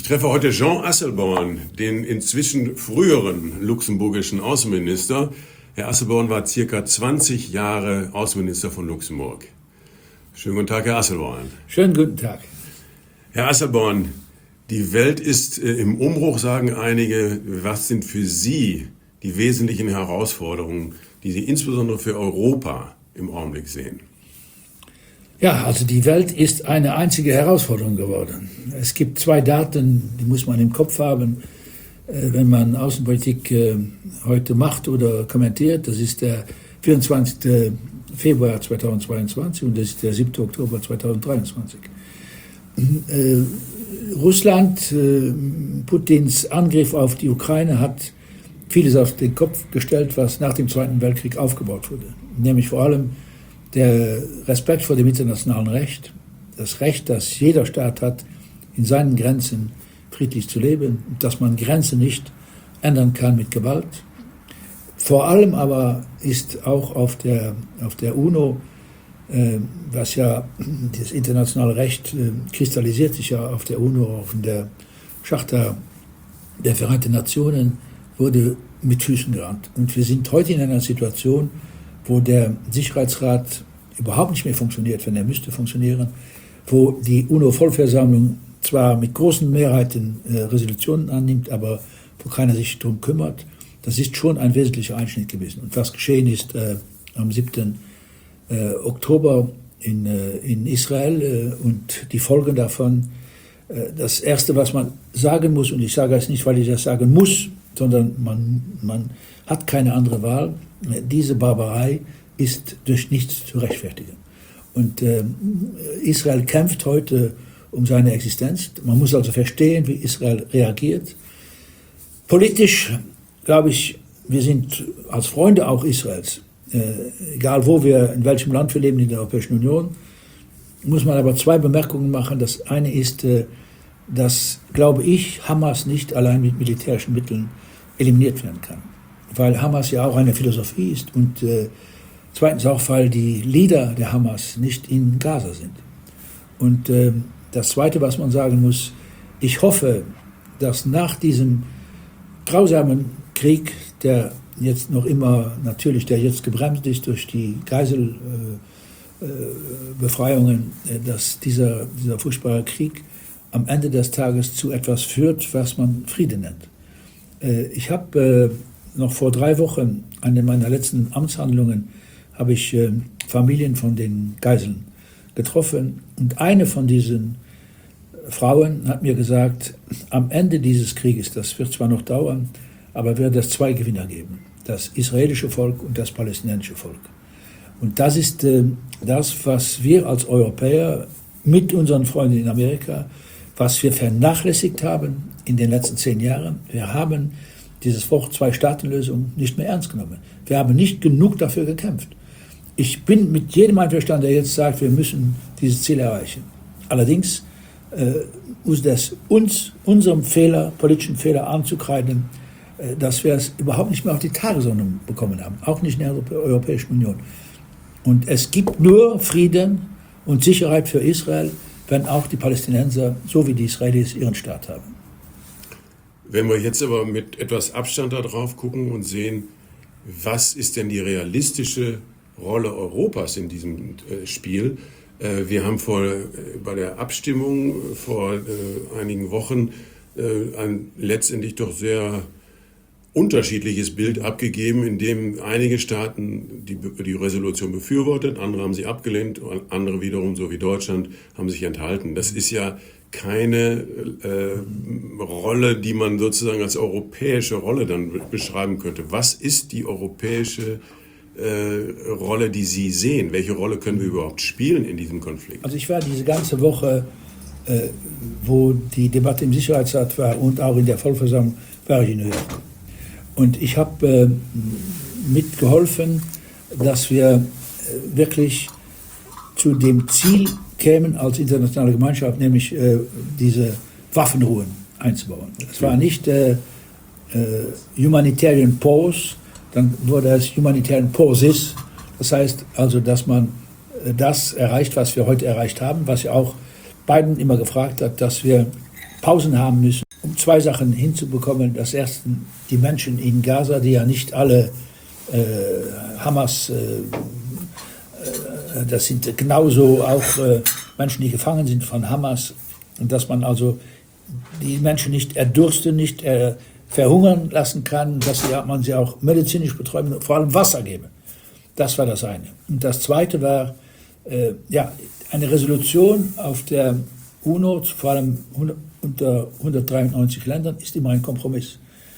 treffe heute Jean Asselborn, den inzwischen früheren luxemburgischen Außenminister. Herr Asselborn war circa 20 Jahre Außenminister von Luxemburg. Schönen guten Tag, Herr Asselborn. Schönen guten Tag. Herr Asselborn, die Welt ist im Umbruch, sagen einige. Was sind für Sie die wesentlichen Herausforderungen, die Sie insbesondere für Europa im Augenblick sehen? Ja, also die Welt ist eine einzige Herausforderung geworden. Es gibt zwei Daten, die muss man im Kopf haben, wenn man Außenpolitik heute macht oder kommentiert. Das ist der 24. Februar 2022 und das ist der 7. Oktober 2023. Russland, Putins Angriff auf die Ukraine hat vieles auf den Kopf gestellt, was nach dem Zweiten Weltkrieg aufgebaut wurde. Nämlich vor allem der Respekt vor dem internationalen Recht, das Recht, das jeder Staat hat, in seinen Grenzen friedlich zu leben, dass man Grenzen nicht ändern kann mit Gewalt. Vor allem aber ist auch auf der UNO, was ja das internationale Recht kristallisiert sich ja auf der UNO, auch in der Charta der Vereinten Nationen, wurde mit Füßen gerannt. Und wir sind heute in einer Situation, wo der Sicherheitsrat überhaupt nicht mehr funktioniert, wenn er müsste funktionieren, wo die UNO-Vollversammlung zwar mit großen Mehrheiten Resolutionen annimmt, aber wo keiner sich darum kümmert. Das ist schon ein wesentlicher Einschnitt gewesen. Und was geschehen ist am 7. Oktober in Israel und die Folgen davon, das Erste, was man sagen muss, und ich sage es nicht, weil ich das sagen muss, sondern man hat keine andere Wahl, diese Barbarei ist durch nichts zu rechtfertigen. Und Israel kämpft heute um seine Existenz. Man muss also verstehen, wie Israel reagiert. Politisch, glaube ich, wir sind als Freunde auch Israels, egal wo wir, in welchem Land wir leben, in der Europäischen Union, muss man aber zwei Bemerkungen machen. Das eine ist, dass, glaube ich, Hamas nicht allein mit militärischen Mitteln eliminiert werden kann. Weil Hamas ja auch eine Philosophie ist und zweitens auch, weil die Leader der Hamas nicht in Gaza sind. Und das Zweite, was man sagen muss, ich hoffe, dass nach diesem grausamen Krieg, der jetzt noch immer, natürlich, der jetzt gebremst ist durch die Geiselbefreiungen, dass dieser furchtbare Krieg am Ende des Tages zu etwas führt, was man Frieden nennt. Ich habe noch vor 3 Wochen, eine meiner letzten Amtshandlungen, habe ich Familien von den Geiseln getroffen. Und eine von diesen Frauen hat mir gesagt, am Ende dieses Krieges, das wird zwar noch dauern, aber wird es 2 Gewinner geben. Das israelische Volk und das palästinensische Volk. Und das ist das, was wir als Europäer mit unseren Freunden in Amerika, was wir vernachlässigt haben in den letzten 10 Jahren. Wir haben dieses Wort Zwei-Staaten-Lösung nicht mehr ernst genommen. Wir haben nicht genug dafür gekämpft. Ich bin mit jedem einverstanden, der jetzt sagt, wir müssen dieses Ziel erreichen. Allerdings ist das unserem Fehler, politischen Fehler anzukreiden, dass wir es überhaupt nicht mehr auf die Tagesordnung bekommen haben, auch nicht in der Europäischen Union. Und es gibt nur Frieden und Sicherheit für Israel, wenn auch die Palästinenser, so wie die Israelis, ihren Staat haben. Wenn wir jetzt aber mit etwas Abstand darauf gucken und sehen, was ist denn die realistische Rolle Europas in diesem Spiel? Wir haben bei der Abstimmung vor einigen Wochen ein letztendlich doch sehr unterschiedliches Bild abgegeben, in dem einige Staaten die Resolution befürwortet, andere haben sie abgelehnt, andere wiederum, so wie Deutschland, haben sich enthalten. Das ist ja keine Rolle, die man sozusagen als europäische Rolle dann beschreiben könnte. Was ist die europäische Rolle, die Sie sehen? Welche Rolle können wir überhaupt spielen in diesem Konflikt? Also ich war diese ganze Woche, wo die Debatte im Sicherheitsrat war und auch in der Vollversammlung, war ich in New York. Und ich habe mitgeholfen, dass wir wirklich zu dem Ziel kämen als internationale Gemeinschaft, nämlich diese Waffenruhen einzubauen. Es war nicht Humanitarian Pause, dann wurde es Humanitarian Pauses. Das heißt also, dass man das erreicht, was wir heute erreicht haben, was ja auch Biden immer gefragt hat, dass wir Pausen haben müssen, um zwei Sachen hinzubekommen. Das erste, die Menschen in Gaza, die ja nicht alle Hamas, das sind genauso auch Menschen, die gefangen sind von Hamas, und dass man also die Menschen nicht erdursten, nicht verhungern lassen kann, dass man sie auch medizinisch betreuen und vor allem Wasser geben. Das war das eine. Und das zweite war eine Resolution auf der UNO, vor allem unter 193 Ländern, ist immer ein Kompromiss.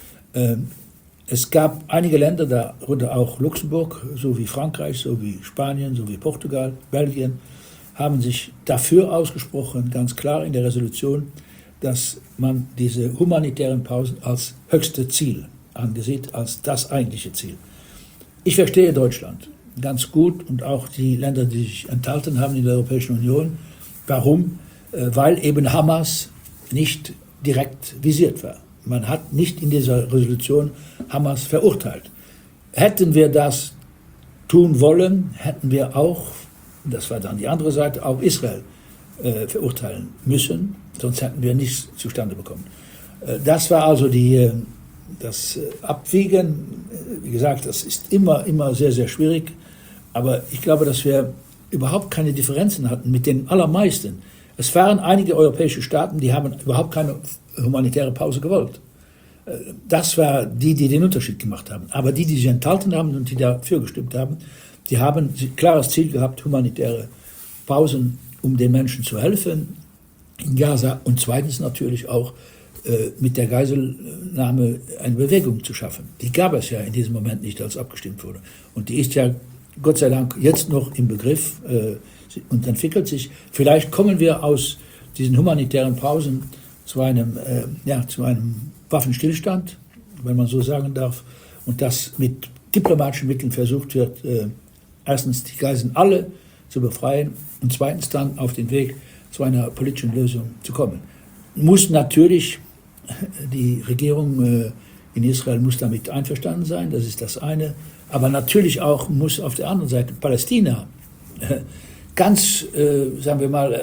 Es gab einige Länder, darunter auch Luxemburg, so wie Frankreich, so wie Spanien, so wie Portugal, Belgien, haben sich dafür ausgesprochen, ganz klar in der Resolution, dass man diese humanitären Pausen als höchste Ziel angesieht, als das eigentliche Ziel. Ich verstehe Deutschland ganz gut und auch die Länder, die sich enthalten haben in der Europäischen Union. Warum? Weil eben Hamas nicht direkt visiert war. Man hat nicht in dieser Resolution Hamas verurteilt. Hätten wir das tun wollen, hätten wir auch, das war dann die andere Seite, auch Israel verurteilen müssen, sonst hätten wir nichts zustande bekommen. Das war also das Abwägen. Wie gesagt, das ist immer sehr, sehr schwierig, aber ich glaube, dass wir überhaupt keine Differenzen hatten mit den allermeisten. Es waren einige europäische Staaten, die haben überhaupt keine humanitäre Pause gewollt. Das war die den Unterschied gemacht haben. Aber die sich enthalten haben und die dafür gestimmt haben, die haben ein klares Ziel gehabt, humanitäre Pausen, um den Menschen zu helfen in Gaza, und zweitens natürlich auch mit der Geiselnahme eine Bewegung zu schaffen. Die gab es ja in diesem Moment nicht, als abgestimmt wurde. Und die ist ja Gott sei Dank jetzt noch im Begriff und entwickelt sich. Vielleicht kommen wir aus diesen humanitären Pausen zu einem Waffenstillstand, wenn man so sagen darf, und dass mit diplomatischen Mitteln versucht wird, erstens die Geiseln alle zu befreien und zweitens dann auf den Weg zu einer politischen Lösung zu kommen. Muss natürlich die Regierung in Israel muss damit einverstanden sein, das ist das eine, aber natürlich auch muss auf der anderen Seite Palästina ganz, sagen wir mal,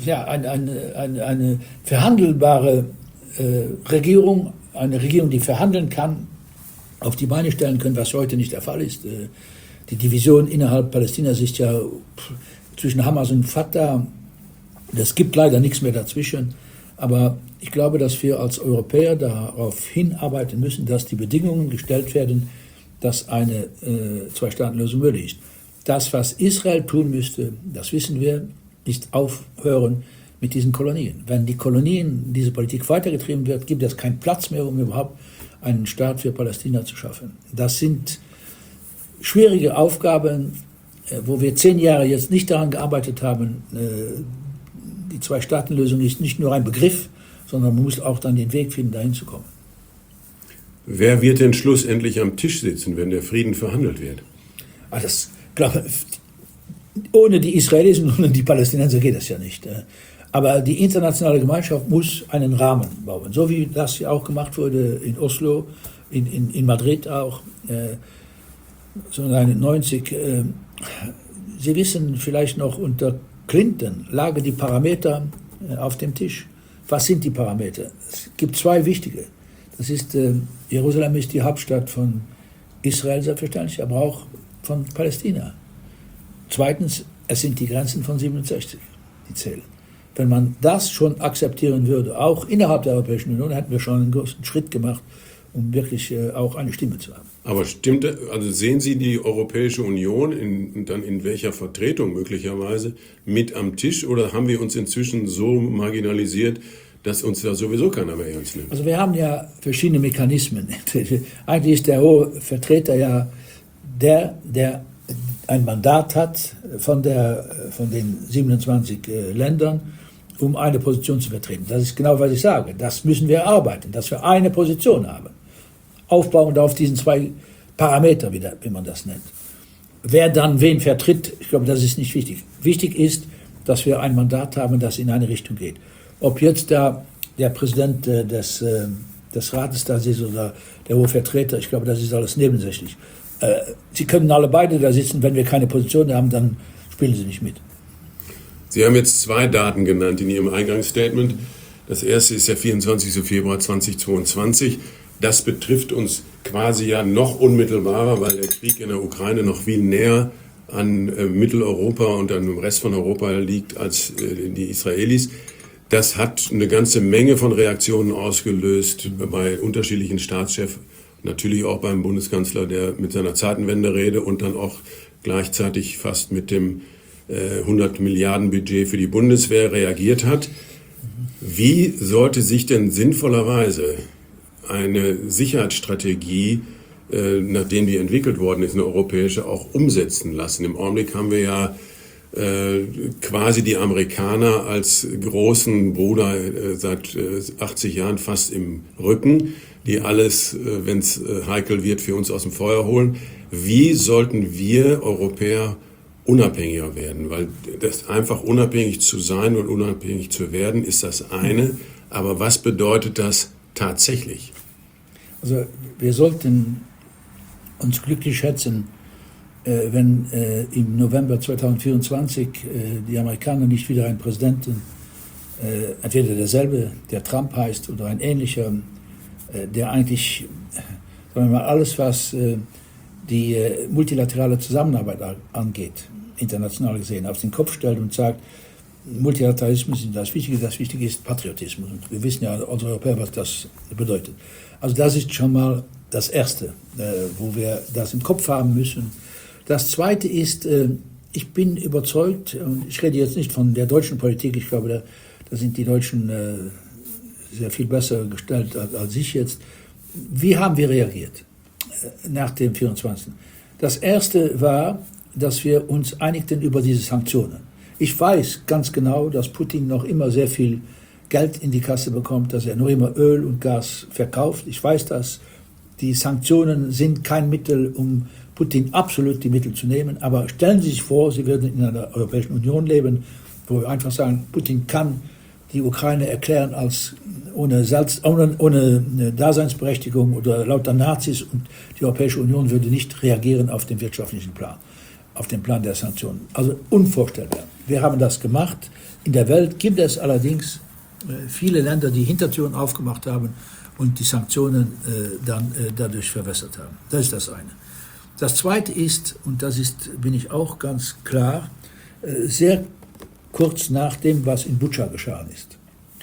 eine verhandelbare Regierung, eine Regierung, die verhandeln kann, auf die Beine stellen können, was heute nicht der Fall ist. Die Division innerhalb Palästinas ist ja zwischen Hamas und Fatah. Es gibt leider nichts mehr dazwischen. Aber ich glaube, dass wir als Europäer darauf hinarbeiten müssen, dass die Bedingungen gestellt werden, dass eine Zwei-Staaten-Lösung möglich ist. Das, was Israel tun müsste, das wissen wir, ist aufhören mit diesen Kolonien. Wenn die Kolonien, diese Politik weitergetrieben wird, gibt es keinen Platz mehr, um überhaupt einen Staat für Palästina zu schaffen. Das sind schwierige Aufgaben, wo wir 10 Jahre jetzt nicht daran gearbeitet haben. Die Zwei-Staaten-Lösung ist nicht nur ein Begriff, sondern man muss auch dann den Weg finden, dahin zu kommen. Wer wird denn schlussendlich am Tisch sitzen, wenn der Frieden verhandelt wird? Das, glaube ich, ohne die Israelis und ohne die Palästinenser geht das ja nicht. Aber die internationale Gemeinschaft muss einen Rahmen bauen, so wie das ja auch gemacht wurde in Oslo, in Madrid auch, so 1990. Sie wissen vielleicht noch, unter Clinton lagen die Parameter auf dem Tisch. Was sind die Parameter? Es gibt 2 wichtige. Das ist, Jerusalem ist die Hauptstadt von Israel selbstverständlich, aber auch von Palästina. Zweitens, es sind die Grenzen von 67, die zählen. Wenn man das schon akzeptieren würde, auch innerhalb der Europäischen Union, hätten wir schon einen großen Schritt gemacht, um wirklich auch eine Stimme zu haben. Aber stimmt, also sehen Sie die Europäische Union dann in welcher Vertretung möglicherweise mit am Tisch, oder haben wir uns inzwischen so marginalisiert, dass uns da sowieso keiner mehr ernst nimmt? Also wir haben ja verschiedene Mechanismen. Eigentlich ist der hohe Vertreter ja der ein Mandat hat von den 27 Ländern, um eine Position zu vertreten. Das ist genau, was ich sage. Das müssen wir erarbeiten, dass wir eine Position haben. Aufbauend auf diesen 2 Parameter, wie man das nennt. Wer dann wen vertritt, ich glaube, das ist nicht wichtig. Wichtig ist, dass wir ein Mandat haben, das in eine Richtung geht. Ob jetzt der Präsident des Rates da ist oder der hohe Vertreter, ich glaube, das ist alles nebensächlich. Sie können alle beide da sitzen, wenn wir keine Position haben, dann spielen sie nicht mit. Sie haben jetzt 2 Daten genannt in Ihrem Eingangsstatement. Das erste ist der 24. Februar 2022. Das betrifft uns quasi ja noch unmittelbarer, weil der Krieg in der Ukraine noch viel näher an Mitteleuropa und an dem Rest von Europa liegt als die Israelis. Das hat eine ganze Menge von Reaktionen ausgelöst bei unterschiedlichen Staatschefs, natürlich auch beim Bundeskanzler, der mit seiner Zeitenwende-Rede und dann auch gleichzeitig fast mit dem 100 Milliarden Budget für die Bundeswehr reagiert hat. Wie sollte sich denn sinnvollerweise eine Sicherheitsstrategie, nachdem die entwickelt worden ist, eine europäische, auch umsetzen lassen? Im Augenblick haben wir ja quasi die Amerikaner als großen Bruder seit 80 Jahren fast im Rücken, die alles, wenn es heikel wird, für uns aus dem Feuer holen. Wie sollten wir Europäer unabhängiger werden? Weil das einfach unabhängig zu sein und unabhängig zu werden, ist das eine. Aber was bedeutet das tatsächlich? Also wir sollten uns glücklich schätzen, wenn im November 2024 die Amerikaner nicht wieder einen Präsidenten, entweder derselbe, der Trump heißt, oder ein ähnlicher, der eigentlich, sagen wir mal, alles, was die multilaterale Zusammenarbeit angeht, international gesehen, auf den Kopf stellt und sagt, Multilateralismus ist das Wichtige ist Patriotismus. Und wir wissen ja als Europäer, was das bedeutet. Also das ist schon mal das Erste, wo wir das im Kopf haben müssen. Das Zweite ist, ich bin überzeugt, und ich rede jetzt nicht von der deutschen Politik, ich glaube, da sind die Deutschen sehr viel besser gestellt als ich jetzt. Wie haben wir reagiert nach dem 24.? Das Erste war, dass wir uns einigten über diese Sanktionen. Ich weiß ganz genau, dass Putin noch immer sehr viel Geld in die Kasse bekommt, dass er noch immer Öl und Gas verkauft. Ich weiß das. Die Sanktionen sind kein Mittel, um Putin absolut die Mittel zu nehmen. Aber stellen Sie sich vor, Sie würden in einer Europäischen Union leben, wo wir einfach sagen, Putin kann die Ukraine erklären als ohne Daseinsberechtigung oder lauter Nazis, und die Europäische Union würde nicht reagieren auf den wirtschaftlichen Plan, auf den Plan der Sanktionen. Also unvorstellbar. Wir haben das gemacht. In der Welt gibt es allerdings viele Länder, die Hintertüren aufgemacht haben und die Sanktionen dann dadurch verwässert haben. Das ist das eine. Das Zweite ist, und bin ich auch ganz klar, sehr kurz nach dem, was in Butscha geschehen ist,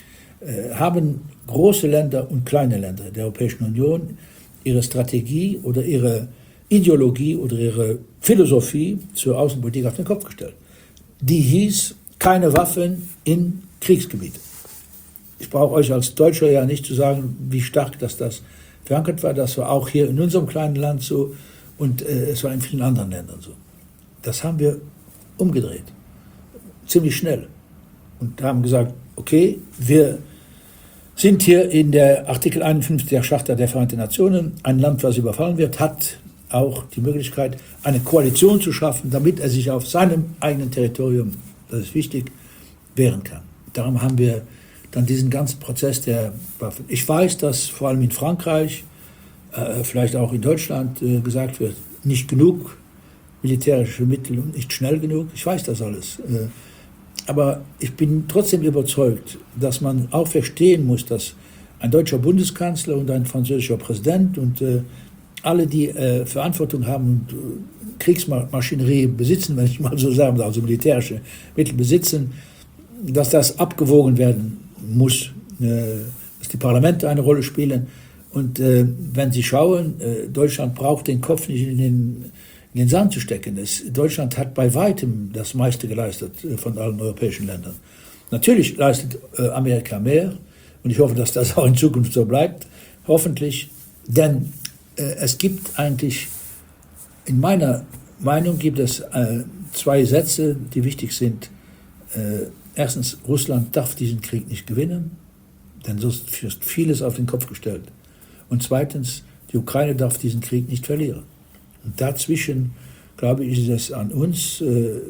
haben große Länder und kleine Länder der Europäischen Union ihre Strategie oder ihre Ideologie oder ihre Philosophie zur Außenpolitik auf den Kopf gestellt. Die hieß, keine Waffen in Kriegsgebiete. Ich brauche euch als Deutscher ja nicht zu sagen, wie stark das verankert war. Das war auch hier in unserem kleinen Land so und es war in vielen anderen Ländern so. Das haben wir umgedreht, ziemlich schnell, und haben gesagt, okay, wir sind hier in der Artikel 51 der Charta der Vereinten Nationen. Ein Land, was überfallen wird, hat auch die Möglichkeit, eine Koalition zu schaffen, damit er sich auf seinem eigenen Territorium, das ist wichtig, wehren kann. Darum haben wir dann diesen ganzen Prozess der Waffen. Ich weiß, dass vor allem in Frankreich, vielleicht auch in Deutschland gesagt wird, nicht genug militärische Mittel und nicht schnell genug. Ich weiß das alles. Aber ich bin trotzdem überzeugt, dass man auch verstehen muss, dass ein deutscher Bundeskanzler und ein französischer Präsident und alle, die Verantwortung haben und Kriegsmaschinerie besitzen, wenn ich mal so sagen darf, also militärische Mittel besitzen, dass das abgewogen werden muss, dass die Parlamente eine Rolle spielen. Und wenn Sie schauen, Deutschland braucht den Kopf nicht in den Sand zu stecken. Deutschland hat bei weitem das meiste geleistet von allen europäischen Ländern. Natürlich leistet Amerika mehr, und ich hoffe, dass das auch in Zukunft so bleibt, hoffentlich, denn es gibt eigentlich, in meiner Meinung gibt es zwei Sätze, die wichtig sind. Erstens, Russland darf diesen Krieg nicht gewinnen, denn sonst wird vieles auf den Kopf gestellt. Und zweitens, die Ukraine darf diesen Krieg nicht verlieren. Und dazwischen, glaube ich, ist es an uns,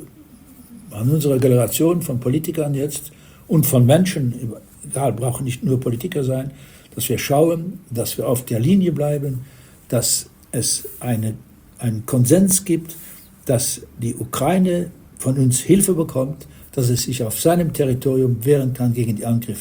an unserer Generation von Politikern jetzt und von Menschen, egal, brauchen nicht nur Politiker sein, dass wir schauen, dass wir auf der Linie bleiben, dass es einen Konsens gibt, dass die Ukraine von uns Hilfe bekommt, dass es sich auf seinem Territorium wehren kann gegen die Angriffe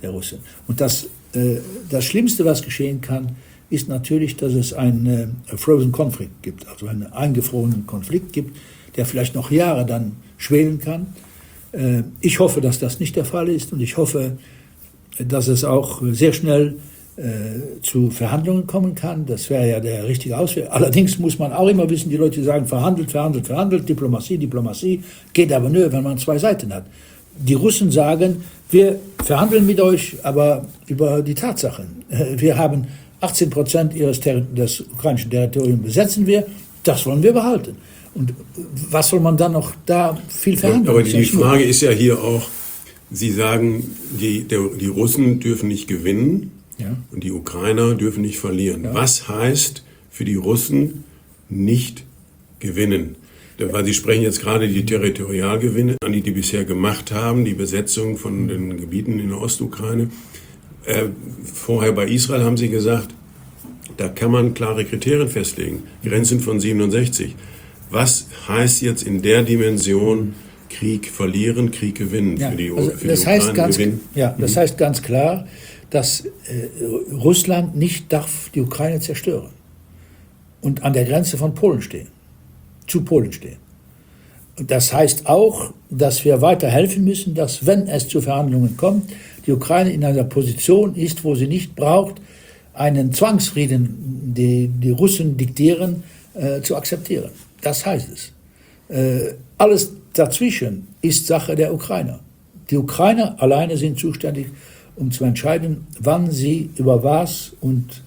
der Russen. Und das Schlimmste, was geschehen kann, ist natürlich, dass es einen Frozen Conflict gibt, also einen eingefrorenen Konflikt gibt, der vielleicht noch Jahre dann schwelen kann. Ich hoffe, dass das nicht der Fall ist, und ich hoffe, dass es auch sehr schnell zu Verhandlungen kommen kann. Das wäre ja der richtige Ausweg. Allerdings muss man auch immer wissen, die Leute sagen, verhandelt, Diplomatie, geht aber nur, wenn man zwei Seiten hat. Die Russen sagen, wir verhandeln mit euch, aber über die Tatsachen. Wir haben 18% des ukrainischen Territoriums besetzen wir, das wollen wir behalten. Und was soll man dann noch da viel verhandeln? Aber die Frage ist ja hier auch, Sie sagen, die Russen dürfen nicht gewinnen, ja, und die Ukrainer dürfen nicht verlieren. Ja. Was heißt für die Russen nicht gewinnen? Weil Sie sprechen jetzt gerade die Territorialgewinne an, die bisher gemacht haben, die Besetzung von den Gebieten in der Ostukraine. Vorher bei Israel haben Sie gesagt, da kann man klare Kriterien festlegen, Grenzen von 67. Was heißt jetzt in der Dimension Krieg verlieren, Krieg gewinnen, ja, für die das heißt ganz, gewinnen? Ja, das heißt ganz klar, dass Russland nicht darf die Ukraine zerstören und an der Grenze von Polen stehen, zu Polen stehen. Und das heißt auch, dass wir weiter helfen müssen, dass, wenn es zu Verhandlungen kommt, die Ukraine in einer Position ist, wo sie nicht braucht, einen Zwangsfrieden, den die Russen diktieren, zu akzeptieren. Das heißt es. Alles dazwischen ist Sache der Ukrainer. Die Ukrainer alleine sind zuständig, um zu entscheiden, wann sie über was und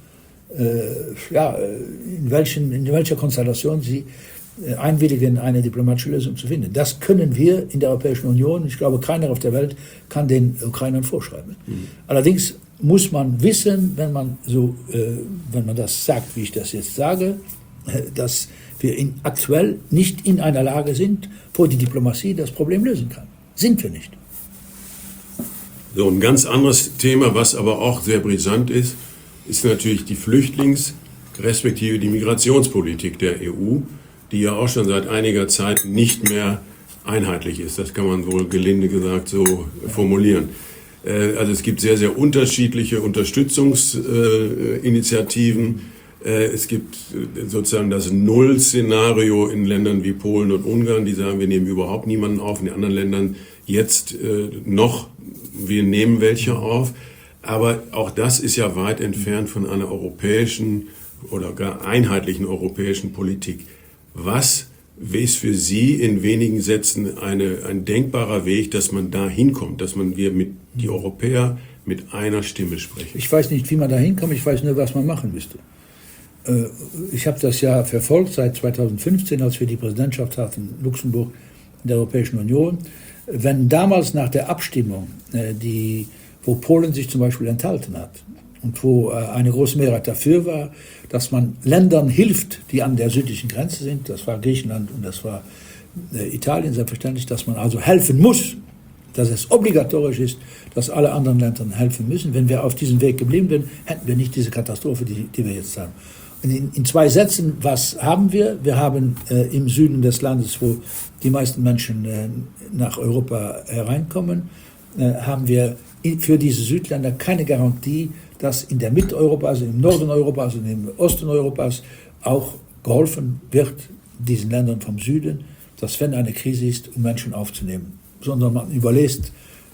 in welcher Konstellation sie einwilligen, eine diplomatische Lösung zu finden. Das können wir in der Europäischen Union, ich glaube, keiner auf der Welt kann den Ukrainern vorschreiben. Allerdings muss man wissen, wenn man das sagt, wie ich das jetzt sage, dass wir aktuell nicht in einer Lage sind, wo die Diplomatie das Problem lösen kann. Sind wir nicht. So, ein ganz anderes Thema, was aber auch sehr brisant ist, ist natürlich die respektive die Migrationspolitik der EU, die ja auch schon seit einiger Zeit nicht mehr einheitlich ist. Das kann man wohl gelinde gesagt so formulieren. Also es gibt sehr, sehr unterschiedliche Unterstützungsinitiativen. Es gibt sozusagen das Null-Szenario in Ländern wie Polen und Ungarn, die sagen, wir nehmen überhaupt niemanden auf. In den anderen Ländern jetzt wir nehmen welche auf. Aber auch das ist ja weit entfernt von einer europäischen oder gar einheitlichen europäischen Politik. Was ist für Sie in wenigen Sätzen ein denkbarer Weg, dass man da hinkommt, dass die Europäer mit einer Stimme sprechen? Ich weiß nicht, wie man da hinkommt, ich weiß nur, was man machen müsste. Ich habe das ja verfolgt seit 2015, als wir die Präsidentschaft hatten, Luxemburg in der Europäischen Union. Wenn damals nach der Abstimmung, wo Polen sich zum Beispiel enthalten hat und wo eine große Mehrheit dafür war, dass man Ländern hilft, die an der südlichen Grenze sind, das war Griechenland und das war Italien selbstverständlich, dass man also helfen muss, dass es obligatorisch ist, dass alle anderen Länder helfen müssen. Wenn wir auf diesem Weg geblieben wären, hätten wir nicht diese Katastrophe, die wir jetzt haben. In zwei Sätzen, was haben wir? Wir haben im Süden des Landes, wo die meisten Menschen nach Europa hereinkommen, haben wir für diese Südländer keine Garantie, dass in der Mitte Europas, also im Norden Europas und im Osten Europas auch geholfen wird, diesen Ländern vom Süden, dass, wenn eine Krise ist, um Menschen aufzunehmen, sondern man überlässt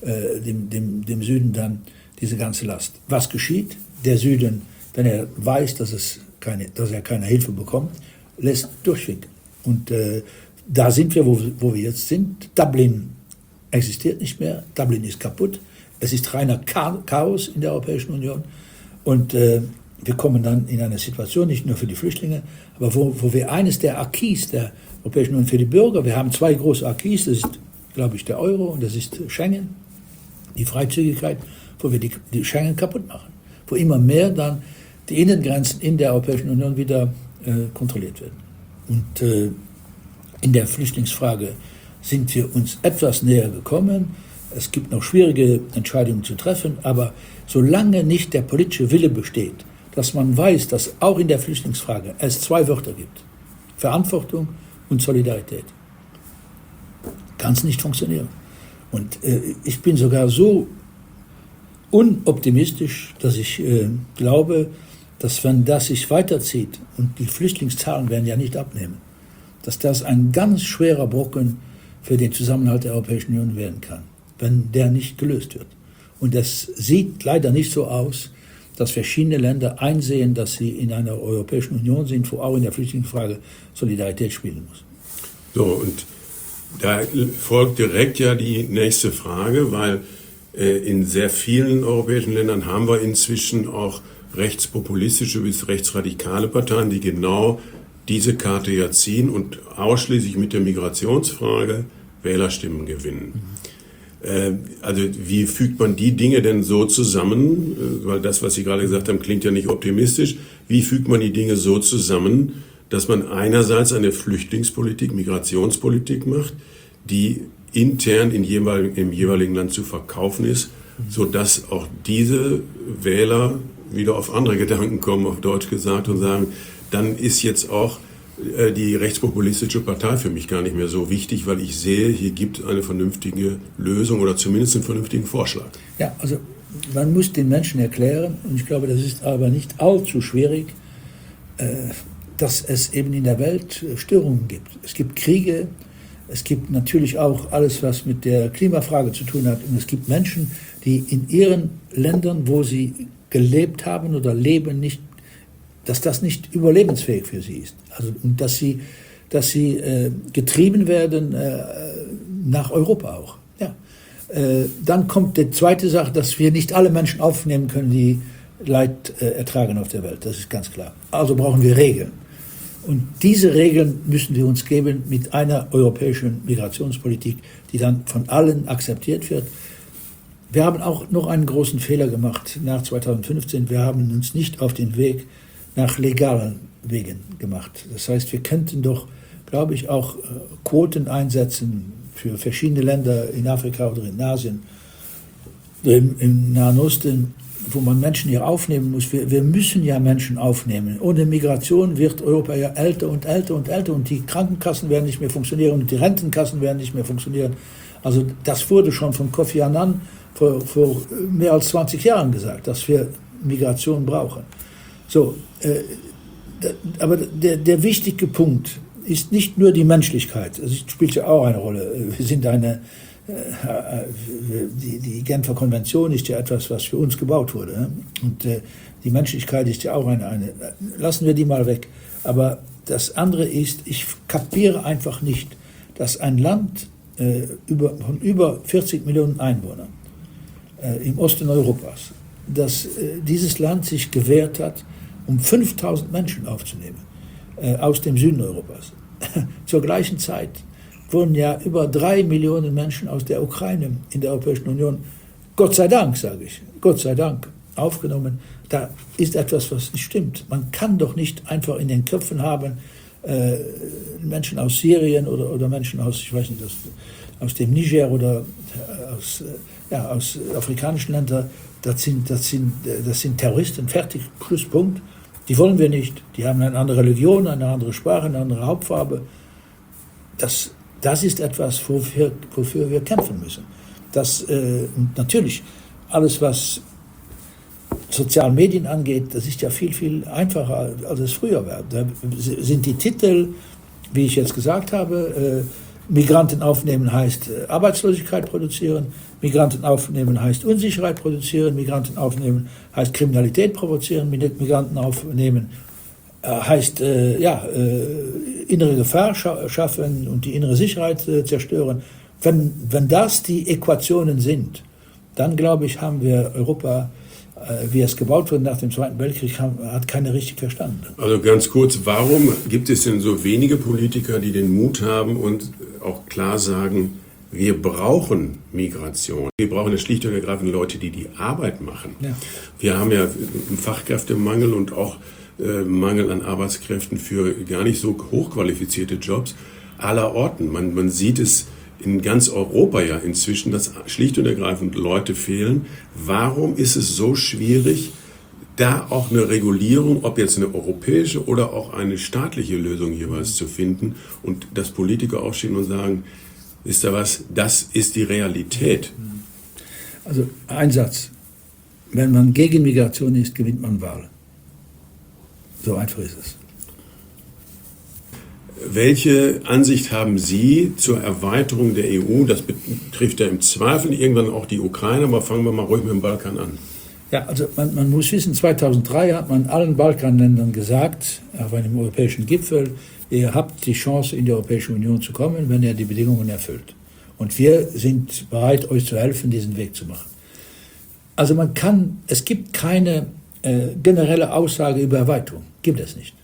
dem Süden dann diese ganze Last. Was geschieht? Der Süden, wenn er weiß, dass er keine Hilfe bekommt, lässt durchwinken. Und da sind wir, wo wir jetzt sind. Dublin existiert nicht mehr. Dublin ist kaputt. Es ist reiner Chaos in der Europäischen Union. Und wir kommen dann in eine Situation, nicht nur für die Flüchtlinge, aber wo wir eines der Acquis der Europäischen Union für die Bürger, wir haben zwei große Acquis, das ist, glaube ich, der Euro und das ist Schengen, die Freizügigkeit, wo wir die Schengen kaputt machen. Wo immer mehr dann die Innengrenzen in der Europäischen Union wieder kontrolliert werden. Und in der Flüchtlingsfrage sind wir uns etwas näher gekommen. Es gibt noch schwierige Entscheidungen zu treffen, aber solange nicht der politische Wille besteht, dass man weiß, dass auch in der Flüchtlingsfrage es zwei Wörter gibt, Verantwortung und Solidarität, kann es nicht funktionieren. Und ich bin sogar so unoptimistisch, dass ich glaube, dass wenn das sich weiterzieht und die Flüchtlingszahlen werden ja nicht abnehmen, dass das ein ganz schwerer Brocken für den Zusammenhalt der Europäischen Union werden kann, wenn der nicht gelöst wird. Und es sieht leider nicht so aus, dass verschiedene Länder einsehen, dass sie in einer Europäischen Union sind, wo auch in der Flüchtlingsfrage Solidarität spielen muss. So, und da folgt direkt ja die nächste Frage, weil in sehr vielen europäischen Ländern haben wir inzwischen auch rechtspopulistische bis rechtsradikale Parteien, die genau diese Karte ja ziehen und ausschließlich mit der Migrationsfrage Wählerstimmen gewinnen. Also wie fügt man die Dinge denn so zusammen, weil das, was Sie gerade gesagt haben, klingt ja nicht optimistisch, wie fügt man die Dinge so zusammen, dass man einerseits eine Flüchtlingspolitik, Migrationspolitik macht, die intern im jeweiligen Land zu verkaufen ist, sodass auch diese Wähler wieder auf andere Gedanken kommen, auf Deutsch gesagt, und sagen, dann ist jetzt auch die rechtspopulistische Partei für mich gar nicht mehr so wichtig, weil ich sehe, hier gibt es eine vernünftige Lösung oder zumindest einen vernünftigen Vorschlag. Ja, also man muss den Menschen erklären, und ich glaube, das ist aber nicht allzu schwierig, dass es eben in der Welt Störungen gibt. Es gibt Kriege, es gibt natürlich auch alles, was mit der Klimafrage zu tun hat, und es gibt Menschen, die in ihren Ländern, wo sie gelebt haben oder leben, nicht, dass das nicht überlebensfähig für sie ist. Also, und dass sie getrieben werden nach Europa auch. Ja. Dann kommt die zweite Sache, dass wir nicht alle Menschen aufnehmen können, die Leid ertragen auf der Welt. Das ist ganz klar. Also brauchen wir Regeln. Und diese Regeln müssen wir uns geben mit einer europäischen Migrationspolitik, die dann von allen akzeptiert wird. Wir haben auch noch einen großen Fehler gemacht nach 2015. Wir haben uns nicht auf den Weg nach legalen Wegen gemacht. Das heißt, wir könnten doch, glaube ich, auch Quoten einsetzen für verschiedene Länder in Afrika oder in Asien, im Nahen Osten, wo man Menschen hier aufnehmen muss. Wir müssen ja Menschen aufnehmen. Ohne Migration wird Europa ja älter und älter und älter, und die Krankenkassen werden nicht mehr funktionieren und die Rentenkassen werden nicht mehr funktionieren. Also das wurde schon von Kofi Annan vor mehr als 20 Jahren gesagt, dass wir Migration brauchen. So, aber der wichtige Punkt ist nicht nur die Menschlichkeit. Das spielt ja auch eine Rolle. Wir sind die Genfer Konvention ist ja etwas, was für uns gebaut wurde. Und die Menschlichkeit ist ja auch eine. Lassen wir die mal weg. Aber das andere ist, ich kapiere einfach nicht, dass ein Land von über 40 Millionen Einwohnern im Osten Europas, dass dieses Land sich gewehrt hat, um 5000 Menschen aufzunehmen aus dem Süden Europas. Zur gleichen Zeit wurden ja über 3 Millionen Menschen aus der Ukraine in der Europäischen Union, Gott sei Dank, sage ich, Gott sei Dank, aufgenommen. Da ist etwas, was nicht stimmt. Man kann doch nicht einfach in den Köpfen haben, Menschen aus Syrien oder Menschen aus, ich weiß nicht, aus dem Niger oder aus afrikanischen Ländern, das sind Terroristen, fertig, Schlusspunkt. Die wollen wir nicht. Die haben eine andere Religion, eine andere Sprache, eine andere Hautfarbe. Das ist etwas, wofür wir kämpfen müssen. Und natürlich, alles, was sozialen Medien angeht, das ist ja viel, viel einfacher, als es früher war. Da sind die Titel, wie ich jetzt gesagt habe, Migranten aufnehmen heißt Arbeitslosigkeit produzieren, Migranten aufnehmen heißt Unsicherheit produzieren, Migranten aufnehmen heißt Kriminalität provozieren, Migranten aufnehmen heißt innere Gefahr schaffen und die innere Sicherheit zerstören. Wenn das die Äquationen sind, dann glaube ich, haben wir Europa, wie es gebaut wurde nach dem Zweiten Weltkrieg, hat keiner richtig verstanden. Also ganz kurz, warum gibt es denn so wenige Politiker, die den Mut haben und auch klar sagen, wir brauchen Migration. Wir brauchen schlicht und ergreifend Leute, die die Arbeit machen. Ja. Wir haben ja einen Fachkräftemangel und auch Mangel an Arbeitskräften für gar nicht so hochqualifizierte Jobs aller Orten. Man sieht es in ganz Europa ja inzwischen, dass schlicht und ergreifend Leute fehlen. Warum ist es so schwierig, da auch eine Regulierung, ob jetzt eine europäische oder auch eine staatliche Lösung jeweils zu finden und dass Politiker aufstehen und sagen, wisst ihr was, das ist die Realität. Also ein Satz. wenn man gegen Migration ist, gewinnt man Wahlen. So einfach ist es. Welche Ansicht haben Sie zur Erweiterung der EU? Das betrifft ja im Zweifel irgendwann auch die Ukraine, aber fangen wir mal ruhig mit dem Balkan an. Ja, also man muss wissen, 2003 hat man allen Balkanländern gesagt, auf einem europäischen Gipfel, ihr habt die Chance, in die Europäische Union zu kommen, wenn ihr die Bedingungen erfüllt. Und wir sind bereit, euch zu helfen, diesen Weg zu machen. Also es gibt keine generelle Aussage über Erweiterung. Gibt es nicht.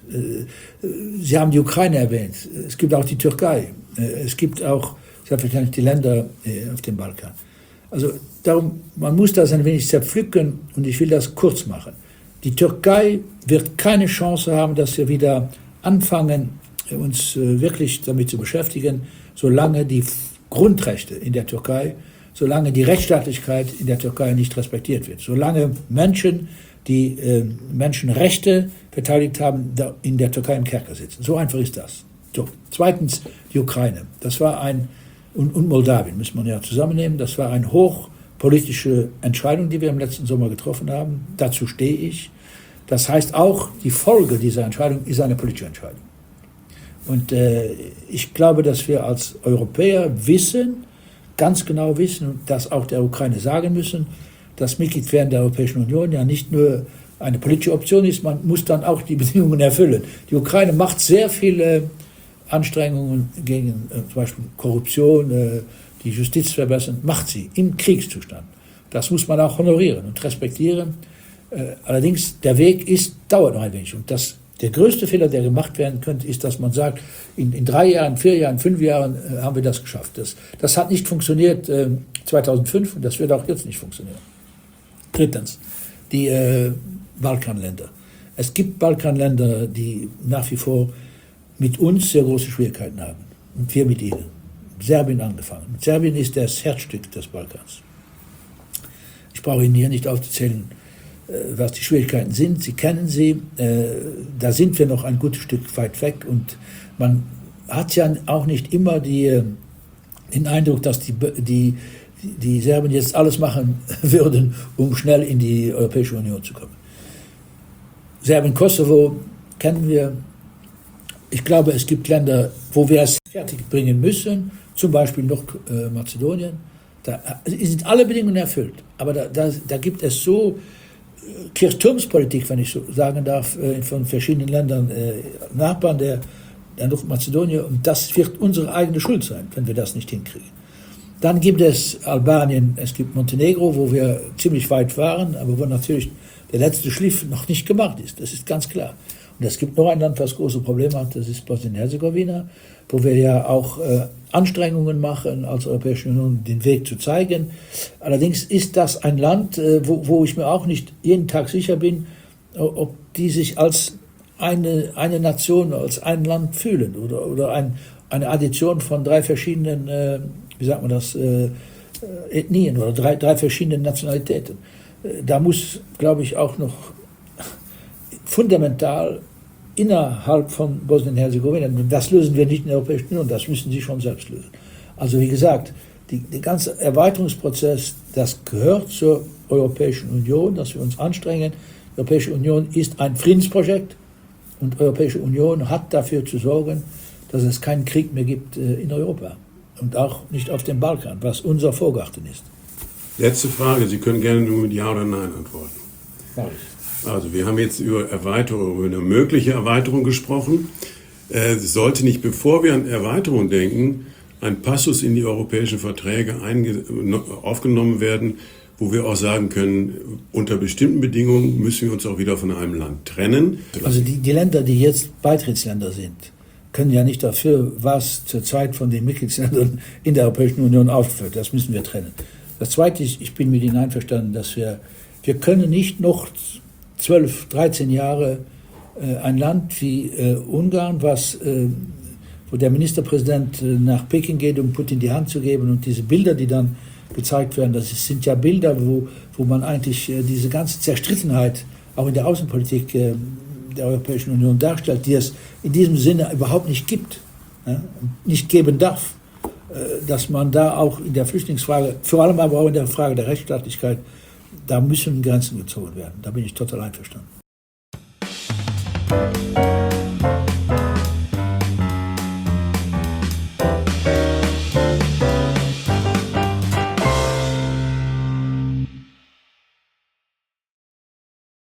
Sie haben die Ukraine erwähnt. Es gibt auch die Türkei. Es gibt auch selbstverständlich die Länder auf dem Balkan. Also darum, man muss das ein wenig zerpflücken und ich will das kurz machen. Die Türkei wird keine Chance haben, dass wir wieder anfangen, uns wirklich damit zu beschäftigen, solange die Grundrechte in der Türkei, solange die Rechtsstaatlichkeit in der Türkei nicht respektiert wird, solange Menschen, die Menschenrechte verteidigt haben, in der Türkei im Kerker sitzen. So einfach ist das. So. Zweitens die Ukraine. Das war und Moldawien, muss man ja zusammennehmen, das war eine hochpolitische Entscheidung, die wir im letzten Sommer getroffen haben. Dazu stehe ich. Das heißt auch, die Folge dieser Entscheidung ist eine politische Entscheidung. Und ich glaube, dass wir als Europäer ganz genau wissen und das auch der Ukraine sagen müssen, dass Mitgliedwerden der Europäischen Union ja nicht nur eine politische Option ist, man muss dann auch die Bedingungen erfüllen. Die Ukraine macht sehr viele Anstrengungen gegen zum Beispiel Korruption, die Justiz verbessern, macht sie im Kriegszustand. Das muss man auch honorieren und respektieren. Allerdings, der Weg dauert noch ein wenig. Und der größte Fehler, der gemacht werden könnte, ist, dass man sagt, in 3 Jahren, 4 Jahren, 5 Jahren haben wir das geschafft. Das hat nicht funktioniert 2005 und das wird auch jetzt nicht funktionieren. Drittens, die Balkanländer. Es gibt Balkanländer, die nach wie vor mit uns sehr große Schwierigkeiten haben. Und wir mit ihnen. Serbien angefangen. Serbien ist das Herzstück des Balkans. Ich brauche Ihnen hier nicht aufzuzählen, was die Schwierigkeiten sind. Sie kennen sie. Da sind wir noch ein gutes Stück weit weg. Und man hat ja auch nicht immer den Eindruck, dass die Serben jetzt alles machen würden, um schnell in die Europäische Union zu kommen. Serbien, Kosovo kennen wir. Ich glaube, es gibt Länder, wo wir es fertig bringen müssen, zum Beispiel Nordmazedonien. Da sind alle Bedingungen erfüllt. Aber da gibt es so Kirchturmspolitik, wenn ich so sagen darf, von verschiedenen Ländern, Nachbarn der Nordmazedonien. Und das wird unsere eigene Schuld sein, wenn wir das nicht hinkriegen. Dann gibt es Albanien, es gibt Montenegro, wo wir ziemlich weit waren, aber wo natürlich der letzte Schliff noch nicht gemacht ist. Das ist ganz klar. Und es gibt noch ein Land, was große Probleme hat, das ist Bosnien-Herzegowina, wo wir ja auch Anstrengungen machen, als Europäische Union den Weg zu zeigen. Allerdings ist das ein Land, wo ich mir auch nicht jeden Tag sicher bin, ob die sich als eine Nation, als ein Land fühlen oder eine Addition von 3 verschiedenen, Ethnien oder drei verschiedenen Nationalitäten. Da muss, glaube ich, auch noch fundamental innerhalb von Bosnien-Herzegowina, das lösen wir nicht in der Europäischen Union, das müssen sie schon selbst lösen. Also wie gesagt, der ganze Erweiterungsprozess, das gehört zur Europäischen Union, dass wir uns anstrengen. Die Europäische Union ist ein Friedensprojekt und die Europäische Union hat dafür zu sorgen, dass es keinen Krieg mehr gibt in Europa und auch nicht auf dem Balkan, was unser Vorgarten ist. Letzte Frage, Sie können gerne nur mit Ja oder Nein antworten. Mach ich. Also wir haben jetzt über eine mögliche Erweiterung gesprochen. Sollte nicht, bevor wir an Erweiterung denken, ein Passus in die europäischen Verträge aufgenommen werden, wo wir auch sagen können, unter bestimmten Bedingungen müssen wir uns auch wieder von einem Land trennen. Also die Länder, die jetzt Beitrittsländer sind, können ja nicht dafür, was zur Zeit von den Mitgliedsländern in der Europäischen Union aufgeführt. Das müssen wir trennen. Das Zweite ist, ich bin mit Ihnen einverstanden, dass wir können nicht noch 12, 13 Jahre ein Land wie Ungarn, wo der Ministerpräsident nach Peking geht, um Putin die Hand zu geben, und diese Bilder, die dann gezeigt werden, das sind ja Bilder, wo man eigentlich diese ganze Zerstrittenheit auch in der Außenpolitik der Europäischen Union darstellt, die es in diesem Sinne überhaupt nicht gibt, nicht geben darf, dass man da auch in der Flüchtlingsfrage, vor allem aber auch in der Frage der Rechtsstaatlichkeit, Da müssen Grenzen gezogen werden. Da bin ich total einverstanden.